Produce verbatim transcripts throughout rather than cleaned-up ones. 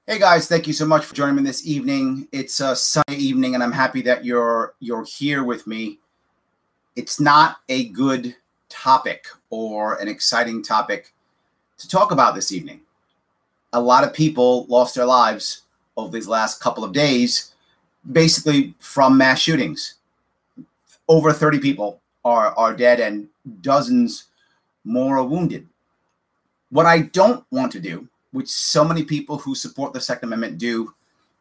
Hey guys, thank you so much for joining me this evening. It's a Sunday evening and I'm happy that you're you're here with me. It's not a good topic or an exciting topic to talk about this evening. A lot of people lost their lives over these last couple of days, basically from mass shootings. Over thirty people are, are dead and dozens more are wounded. What I don't want to do, which so many people who support the Second Amendment do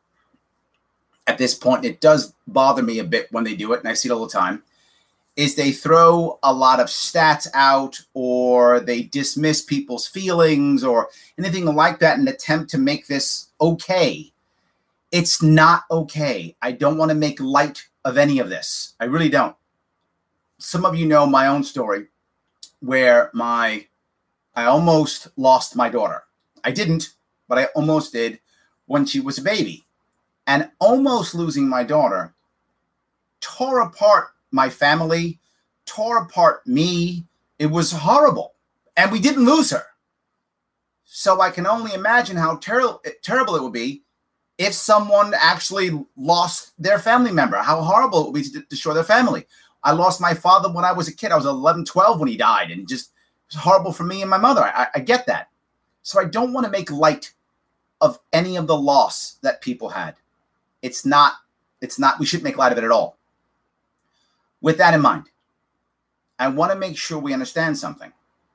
at this point, it does bother me a bit when they do it, and I see it all the time, is they throw a lot of stats out or they dismiss people's feelings or anything like that in an attempt to make this okay. It's not okay. I don't want to make light of any of this. I really don't. Some of you know my own story where my I almost lost my daughter. I didn't, but I almost did when she was a baby. And almost losing my daughter tore apart my family, tore apart me. It was horrible. And we didn't lose her. So I can only imagine how ter- terrible it would be if someone actually lost their family member, how horrible it would be to destroy their family. I lost my father when I was a kid. I was eleven, twelve when he died. And it just it was horrible for me and my mother. I, I get that. So I don't want to make light of any of the loss that people had. It's not, it's not, we shouldn't make light of it at all. With that in mind, I want to make sure we understand something.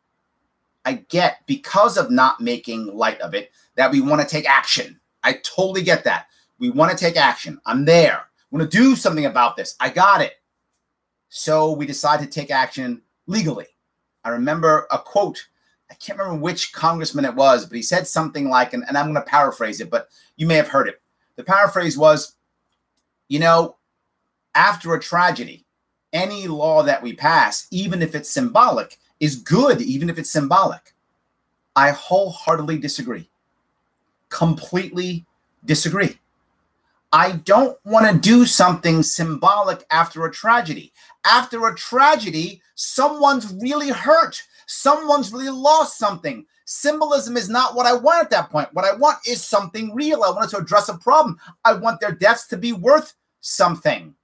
I get, because of not making light of it, that we want to take action. I totally get that. We want to take action. I'm there. We want to do something about this. I got it. So we decided to take action legally. I remember a quote. I can't remember which congressman it was, but he said something like, and, and I'm going to paraphrase it, but you may have heard it. The paraphrase was, you know, after a tragedy, any law that we pass, even if it's symbolic, is good, even if it's symbolic. I wholeheartedly disagree. Completely disagree. I don't want to do something symbolic after a tragedy. After a tragedy, someone's really hurt. Someone's really lost something. Symbolism is not what I want at that point. What I want is something real. I want it to address a problem. I want their deaths to be worth something.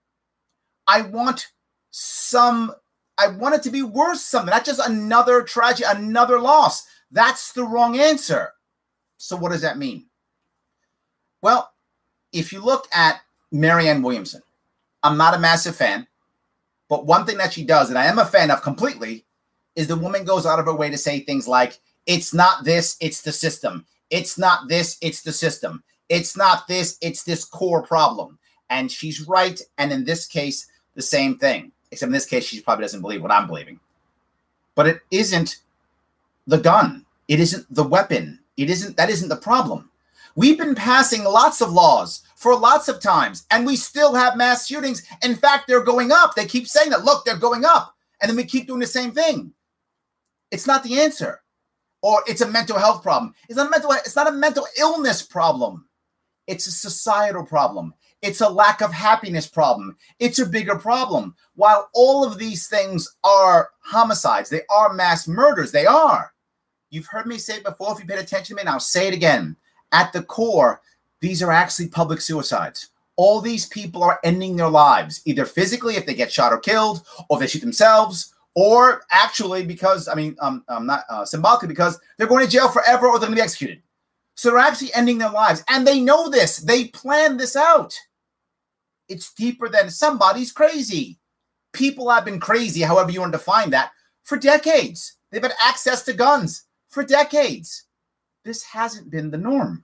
I want some, I want it to be worth something, not just another tragedy, another loss. That's the wrong answer. So what does that mean? Well, if you look at Marianne Williamson, I'm not a massive fan, but one thing that she does, and I am a fan of completely, is the woman goes out of her way to say things like, it's not this, it's the system. It's not this, it's the system. It's not this, it's this core problem. And she's right. And in this case, the same thing. Except in this case, she probably doesn't believe what I'm believing. But it isn't the gun. It isn't the weapon. It isn't, that isn't the problem. We've been passing lots of laws for lots of times, and we still have mass shootings. In fact, they're going up. They keep saying that, look, they're going up. And then we keep doing the same thing. It's not the answer. Or it's a mental health problem. It's not a mental, it's not a mental illness problem. It's a societal problem. It's a lack of happiness problem. It's a bigger problem. While all of these things are homicides, they are mass murders, they are. You've heard me say it before. If you paid attention to me, and I'll say it again. At the core, these are actually public suicides. All these people are ending their lives, either physically if they get shot or killed, or they shoot themselves, or actually because, I mean, um, um, not uh, symbolically, because they're going to jail forever or they're going to be executed. So they're actually ending their lives. And they know this. They planned this out. It's deeper than somebody's crazy. People have been crazy, however you want to define that, for decades. They've had access to guns for decades. This hasn't been the norm.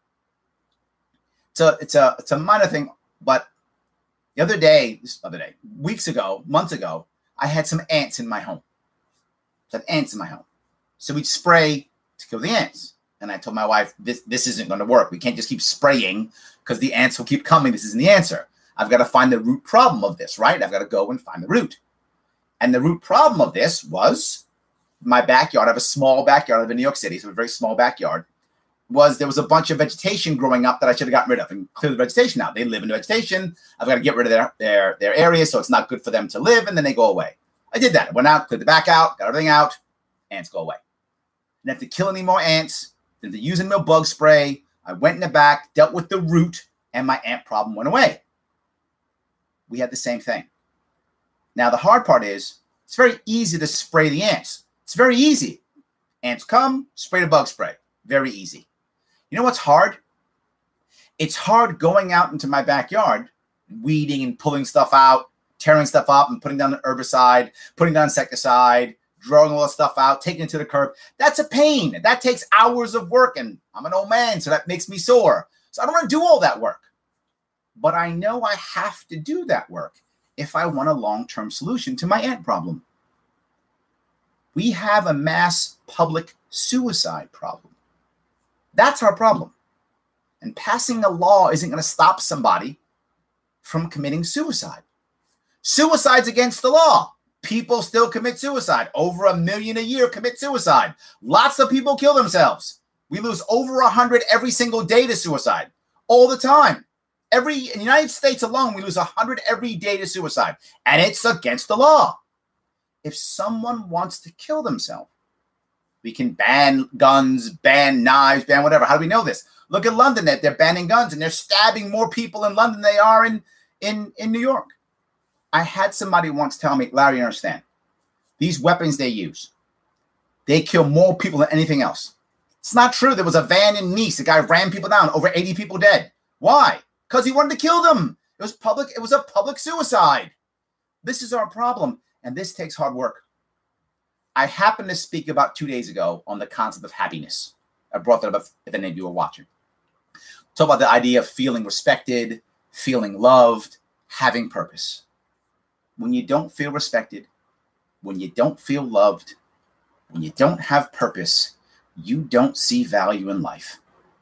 It's a, it's a, it's a minor thing, but the other day, this other day, weeks ago, months ago, I had some ants in my home. I had ants in my home. So we'd spray to kill the ants. And I told my wife, this, this isn't going to work. We can't just keep spraying because the ants will keep coming. This isn't the answer. I've got to find the root problem of this, right? I've got to go and find the root. And the root problem of this was my backyard. I have a small backyard. I live in New York City, so a very small backyard. Was there was a bunch of vegetation growing up that I should have gotten rid of and clear the vegetation out. They live in the vegetation. I've got to get rid of their, their, their area so it's not good for them to live, and then they go away. I did that. I went out, cleared the back out, got everything out. Ants go away. Didn't have to kill any more ants. Didn't have to use any more bug spray. I went in the back, dealt with the root, and my ant problem went away. We had the same thing. Now, the hard part is it's very easy to spray the ants. It's very easy. Ants come, spray the bug spray. Very easy. You know what's hard? It's hard going out into my backyard, weeding and pulling stuff out, tearing stuff up and putting down the herbicide, putting down insecticide, drawing all the stuff out, taking it to the curb. That's a pain. That takes hours of work, and I'm an old man, so that makes me sore. So I don't want to do all that work. But I know I have to do that work if I want a long-term solution to my ant problem. We have a mass public suicide problem. That's our problem. And passing a law isn't going to stop somebody from committing suicide. Suicide's against the law. People still commit suicide. Over a million a year commit suicide. Lots of people kill themselves. We lose over a hundred every single day to suicide. All the time. Every in the United States alone, we lose a hundred every day to suicide. And it's against the law. If someone wants to kill themselves, we can ban guns, ban knives, ban whatever. How do we know this? Look at London. They're banning guns, and they're stabbing more people in London than they are in, in, in New York. I had somebody once tell me, Larry, you understand, these weapons they use, they kill more people than anything else. It's not true. There was a van in Nice. The guy ran people down, over eighty people dead. Why? Because he wanted to kill them. It was public. It was a public suicide. This is our problem, and this takes hard work. I happened to speak about two days ago on the concept of happiness. I brought that up if any of you were watching. Talk about the idea of feeling respected, feeling loved, having purpose. When you don't feel respected, when you don't feel loved, when you don't have purpose, you don't see value in life.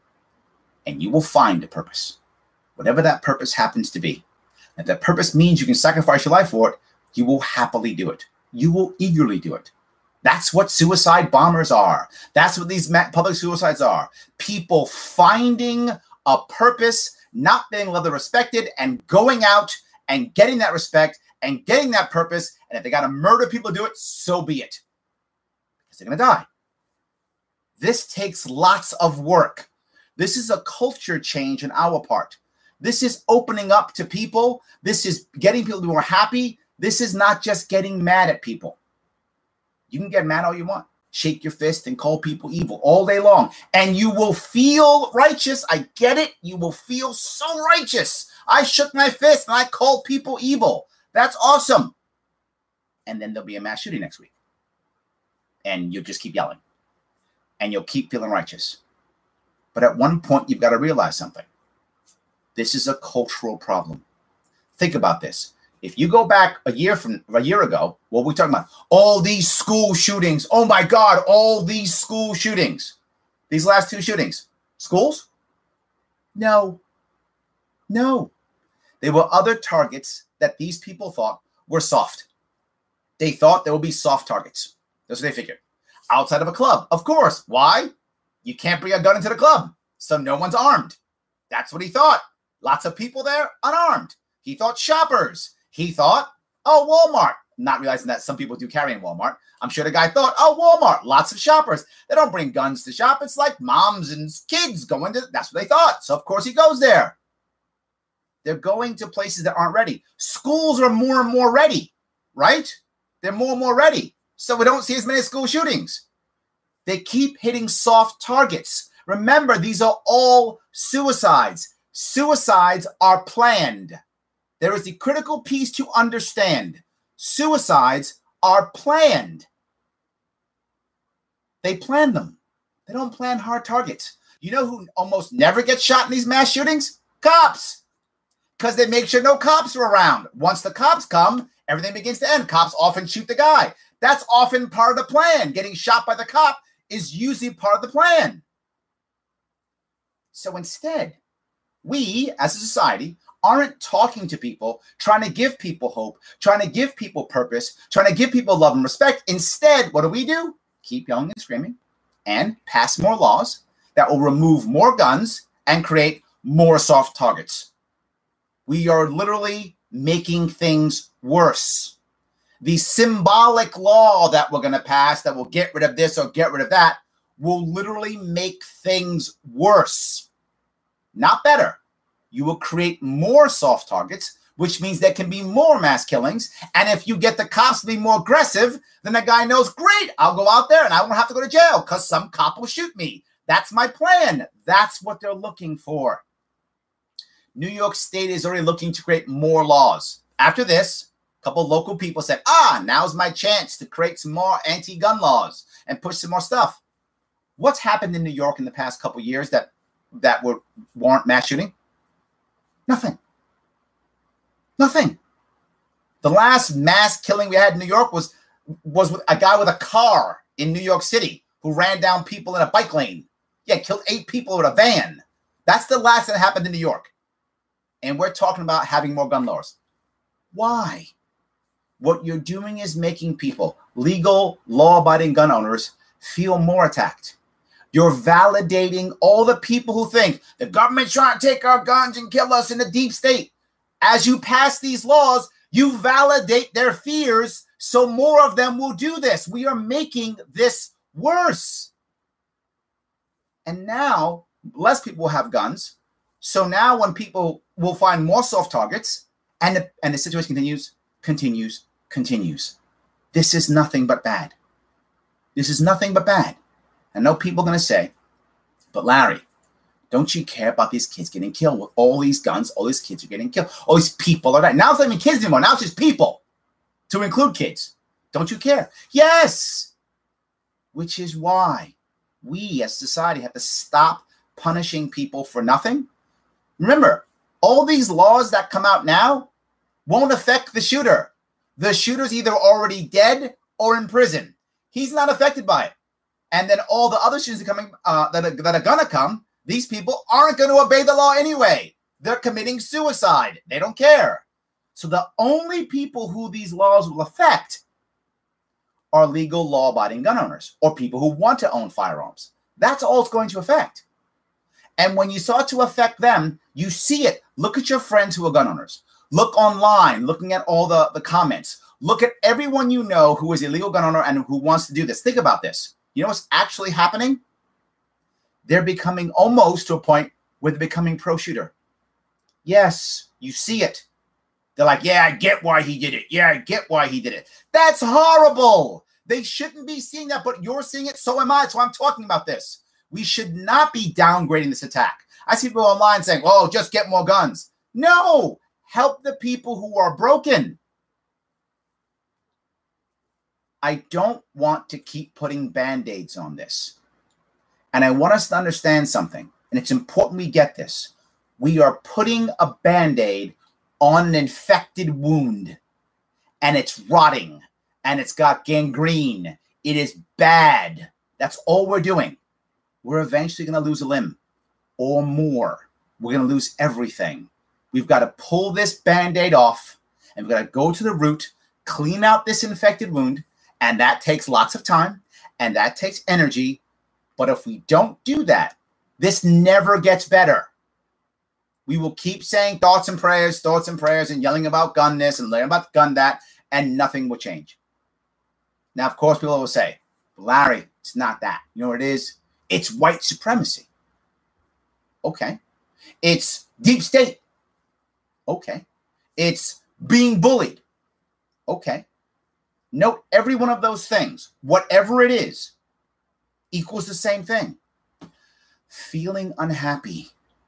And you will find a purpose, whatever that purpose happens to be. If that purpose means you can sacrifice your life for it, you will happily do it. You will eagerly do it. That's what suicide bombers are. That's what these public suicides are. People finding a purpose, not being loved or respected, and going out and getting that respect and getting that purpose. And if they got to murder people to do it, so be it. Because they're going to die. This takes lots of work. This is a culture change on our part. This is opening up to people. This is getting people to be more happy. This is not just getting mad at people. You can get mad all you want. Shake your fist and call people evil all day long. And you will feel righteous. I get it. You will feel so righteous. I shook my fist and I called people evil. That's awesome. And then there'll be a mass shooting next week. And you'll just keep yelling. And you'll keep feeling righteous. But at one point, you've got to realize something. This is a cultural problem. Think about this. If you go back a year from a year ago, what were we talking about? All these school shootings. Oh my God, all these school shootings. These last two shootings. Schools? No. No. There were other targets that these people thought were soft. They thought there would be soft targets. That's what they figured. Outside of a club. Of course. Why? You can't bring a gun into the club. So no one's armed. That's what he thought. Lots of people there, unarmed. He thought shoppers. He thought, oh, Walmart. Not realizing that some people do carry in Walmart. I'm sure the guy thought, oh, Walmart. Lots of shoppers. They don't bring guns to shop. It's like moms and kids going to, that's what they thought. So, of course, he goes there. They're going to places that aren't ready. Schools are more and more ready, right? They're more and more ready. So we don't see as many school shootings. They keep hitting soft targets. Remember, these are all suicides. Suicides are planned. There is the critical piece to understand. Suicides are planned. They plan them. They don't plan hard targets. You know who almost never gets shot in these mass shootings? Cops. Because they make sure no cops are around. Once the cops come, everything begins to end. Cops often shoot the guy. That's often part of the plan. Getting shot by the cop is usually part of the plan. So instead, we as a society aren't talking to people, trying to give people hope, trying to give people purpose, trying to give people love and respect. Instead, what do we do? Keep yelling and screaming and pass more laws that will remove more guns and create more soft targets. We are literally making things worse. The symbolic law that we're going to pass that will get rid of this or get rid of that will literally make things worse. not better. You will create more soft targets, which means there can be more mass killings. And if you get the cops to be more aggressive, then the guy knows, great, I'll go out there and I won't have to go to jail because some cop will shoot me. That's my plan. That's what they're looking for. New York State is already looking to create more laws. After this, a couple of local people said, ah, now's my chance to create some more anti-gun laws and push some more stuff. What's happened in New York in the past couple of years that, that would warrant mass shooting? Nothing. Nothing. The last mass killing we had in New York was, was with a guy with a car in New York City who ran down people in a bike lane. Yeah, killed eight people with a van. That's the last that happened in New York. And we're talking about having more gun laws. Why? What you're doing is making people, legal, law-abiding gun owners, feel more attacked. You're validating all the people who think the government's trying to take our guns and kill us in the deep state. As you pass these laws, you validate their fears, so more of them will do this. We are making this worse. And now, less people will have guns. So now when people will find more soft targets, and the, and the situation continues, continues, continues. This is nothing but bad. This is nothing but bad. I know people are going to say, but Larry, don't you care about these kids getting killed? With all these guns, all these kids are getting killed. All these people are dying. Now it's not even kids anymore. Now it's just people, to include kids. Don't you care? Yes. Which is why we as society have to stop punishing people for nothing. Remember, all these laws that come out now won't affect the shooter. The shooter's either already dead or in prison. He's not affected by it. And then all the other shooters coming uh, that are, that are going to come, these people aren't going to obey the law anyway. They're committing suicide. They don't care. So the only people who these laws will affect are legal law-abiding gun owners or people who want to own firearms. That's all it's going to affect. And when you start to affect them, you see it. Look at your friends who are gun owners. Look online, looking at all the, the comments. Look at everyone you know who is a legal gun owner and who wants to do this. Think about this. You know what's actually happening? They're becoming almost to a point where they're becoming pro-shooter. Yes, you see it. They're like, yeah, I get why he did it. Yeah, I get why he did it. That's horrible. They shouldn't be seeing that, but you're seeing it, so am I. So I'm talking about this. We should not be downgrading this attack. I see people online saying, oh, just get more guns. No, help the people who are broken. I don't want to keep putting Band-Aids on this. And I want us to understand something, and it's important we get this. We are putting a Band-Aid on an infected wound, and it's rotting, and it's got gangrene. It is bad. That's all we're doing. We're eventually going to lose a limb or more. We're going to lose everything. We've got to pull this Band-Aid off, and we've got to go to the root, clean out this infected wound, and that takes lots of time, and that takes energy. But if we don't do that, this never gets better. We will keep saying thoughts and prayers, thoughts and prayers, and yelling about gun this and learning about gun that, and nothing will change. Now, of course, people will say, Larry, it's not that. You know what it is? It's white supremacy. Okay. It's deep state. Okay. It's being bullied. Okay. Note every one of those things, whatever it is, equals the same thing. Feeling unhappy,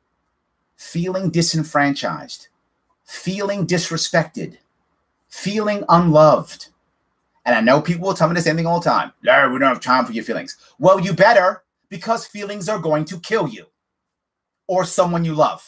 feeling disenfranchised, feeling disrespected, feeling unloved. And I know people will tell me the same thing all the time. Larry, we don't have time for your feelings. Well, you better, because feelings are going to kill you or someone you love.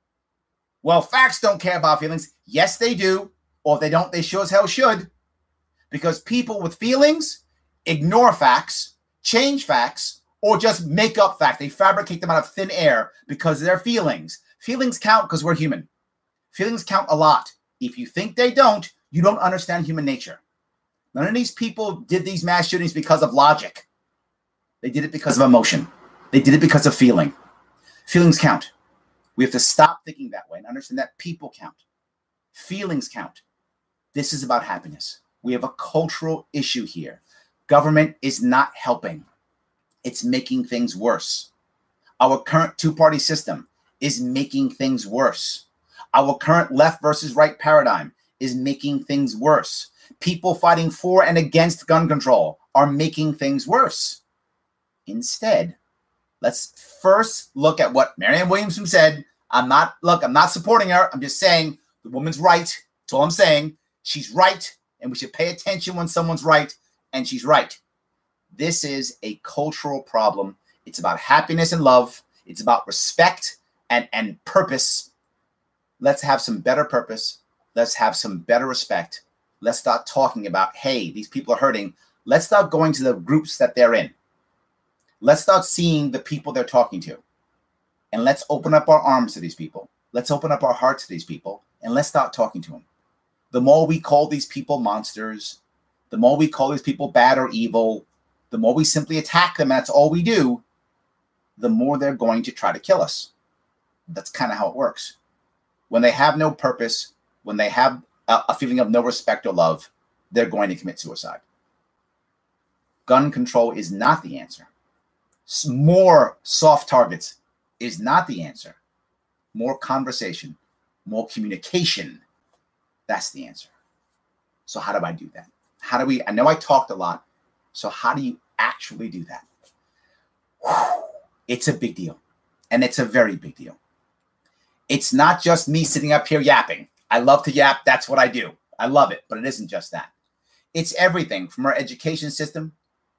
Well, facts don't care about feelings. Yes, they do. Or if they don't, they sure as hell should. Because people with feelings ignore facts, change facts, or just make up facts. They fabricate them out of thin air because of their feelings. Feelings count because we're human. Feelings count a lot. If you think they don't, you don't understand human nature. None of these people did these mass shootings because of logic. They did it because of emotion. They did it because of feeling. Feelings count. We have to stop thinking that way and understand that people count. Feelings count. This is about happiness. We have a cultural issue here. Government is not helping. It's making things worse. Our current two-party system is making things worse. Our current left versus right paradigm is making things worse. People fighting for and against gun control are making things worse. Instead, let's first look at what Marianne Williamson said. I'm not, look, I'm not supporting her. I'm just saying the woman's right. That's all I'm saying. She's right, and we should pay attention when someone's right, and she's right. This is a cultural problem. It's about happiness and love. It's about respect and, and purpose. Let's have some better purpose. Let's have some better respect. Let's start talking about, hey, these people are hurting. Let's start going to the groups that they're in. Let's start seeing the people they're talking to. And let's open up our arms to these people. Let's open up our hearts to these people. And let's start talking to them. The more we call these people monsters, the more we call these people bad or evil, the more we simply attack them, that's all we do, the more they're going to try to kill us. That's kind of how it works. When they have no purpose, when they have a, a feeling of no respect or love, they're going to commit suicide. Gun control is not the answer. More soft targets is not the answer. More conversation, more communication, that's the answer. So how do I do that? How do we, I know I talked a lot, so how do you actually do that? Whew, it's a big deal, and it's a very big deal. It's not just me sitting up here yapping. I love to yap, that's what I do. I love it, but it isn't just that. It's everything from our education system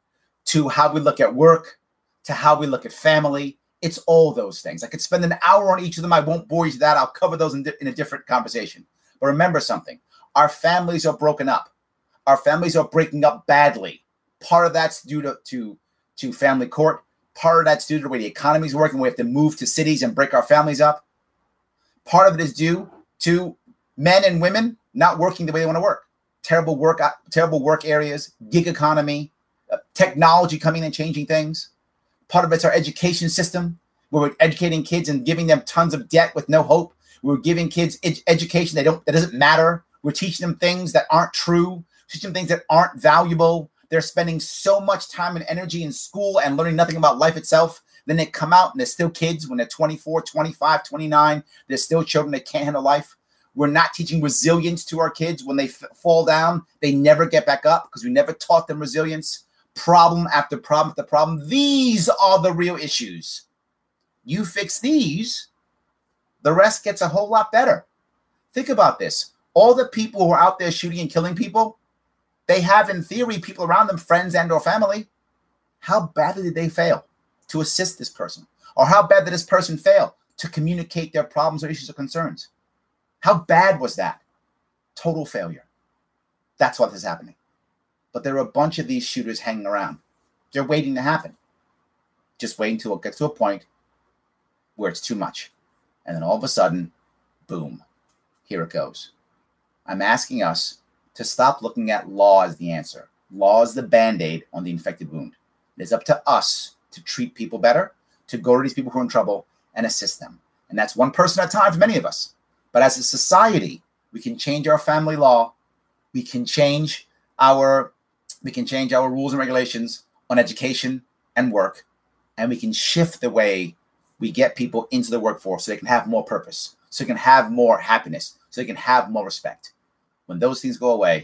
to how we look at work, to how we look at family. It's all those things. I could spend an hour on each of them. I won't bore you to that. I'll cover those in, in a different conversation. But remember something. Our families are broken up. Our families are breaking up badly. Part of that's due to, to, to family court. Part of that's due to the way the economy is working. We have to move to cities and break our families up. Part of it is due to men and women not working the way they want to work. Terrible work, terrible work areas, gig economy, uh, technology coming and changing things. Part of it's our education system, where we're educating kids and giving them tons of debt with no hope. We're giving kids ed- education that don't that doesn't matter. We're teaching them things that aren't true, teaching them things that aren't valuable. They're spending so much time and energy in school and learning nothing about life itself. Then they come out and they're still kids when they're twenty-four, twenty-five, twenty-nine. They're still children that can't handle life. We're not teaching resilience to our kids. When they f- fall down, they never get back up because we never taught them resilience. Problem after problem after problem. These are the real issues. You fix these, the rest gets a whole lot better. Think about this. All the people who are out there shooting and killing people, they have, in theory, people around them, friends and or family. How badly did they fail to assist this person? Or how bad did this person fail to communicate their problems or issues or concerns? How bad was that? Total failure. That's what is happening. But there are a bunch of these shooters hanging around. They're waiting to happen. Just waiting until it gets to a point where it's too much. And then all of a sudden, boom, here it goes. I'm asking us to stop looking at law as the answer. Law is the Band-Aid on the infected wound. It's up to us to treat people better, to go to these people who are in trouble and assist them. And that's one person at a time for many of us. But as a society, we can change our family law. We can change our We can change our rules and regulations on education and work, and we can shift the way we get people into the workforce so they can have more purpose, so they can have more happiness, so they can have more respect. When those things go away,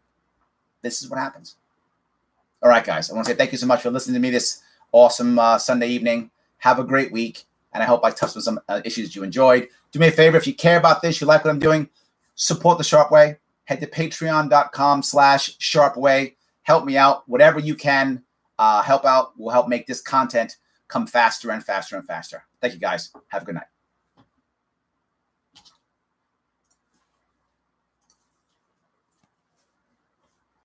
this is what happens. All right, guys, I want to say thank you so much for listening to me this awesome uh, Sunday evening. Have a great week, and I hope I touched on some uh, issues you enjoyed. Do me a favor, if you care about this, you like what I'm doing, support The Sharp Way. Head to patreon.com slash sharpway. Help me out. Whatever you can uh, help out will help make this content come faster and faster and faster. Thank you, guys. Have a good night.